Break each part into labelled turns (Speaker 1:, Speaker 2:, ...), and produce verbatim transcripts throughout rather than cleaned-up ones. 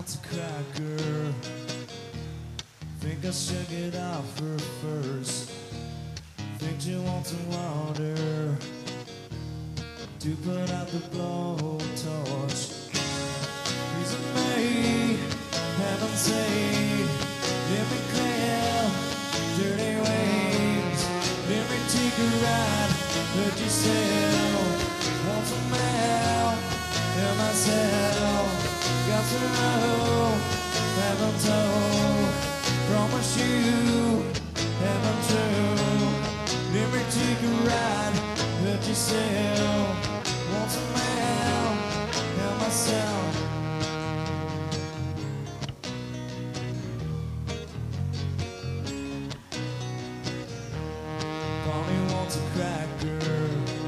Speaker 1: wants a cracker. Think I should get off her first. Think she wants some water to put out the blowtorch. Please me, heaven save, let me clear dirty waves. Let me take a ride, hurt yourself, want some help, help myself. Got to know, heaven told, promise you, heaven true. Let me take a ride, hurt yourself, want some help, help myself. Bonnie wants a cracker,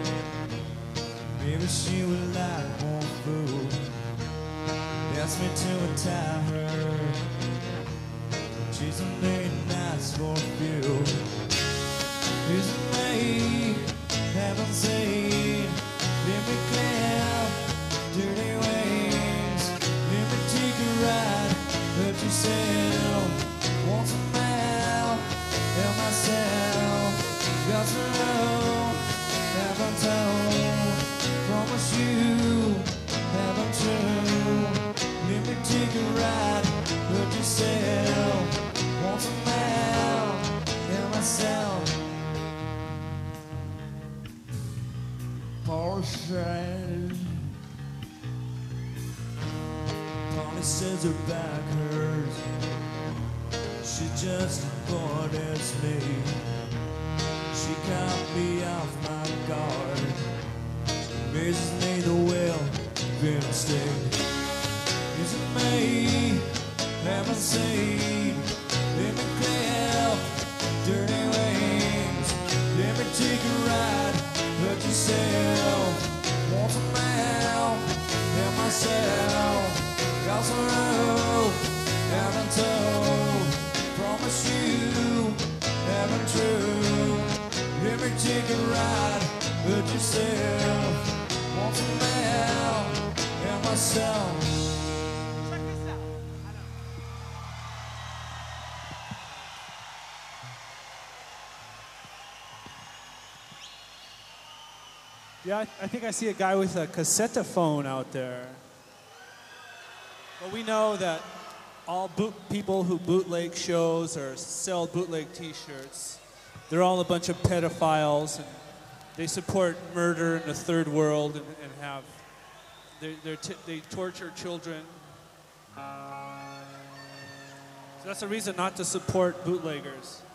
Speaker 1: maybe she would like more food. Ask me to untie her, she's a late nights for a few. Here's me, heaven seen, let me clear dirty waves. Let me take a ride, hurt yourself, want some help, help myself. Got to know, heaven told, promise you, heaven true. Let me take a ride, hurt yourself, want some help, help myself. Paul says, Polly says her back hurts. She just as bored as me. She caught me off my guard. Amazes me the will been a mistake. Is it me, heaven seen, let me clear dirty wings. Let me take a ride, hurt yourself, want some help, help myself. Got some road, heaven told, promise you, heaven true. Let me take a ride, hurt yourself, want some help, help myself.
Speaker 2: Yeah, I, I think I see a guy with a cassette phone out there. But we know that all boot people who bootleg shows or sell bootleg T-shirts, they're all a bunch of pedophiles, and they support murder in the third world, and, and have they they're t they torture children. So that's a reason not to support bootleggers.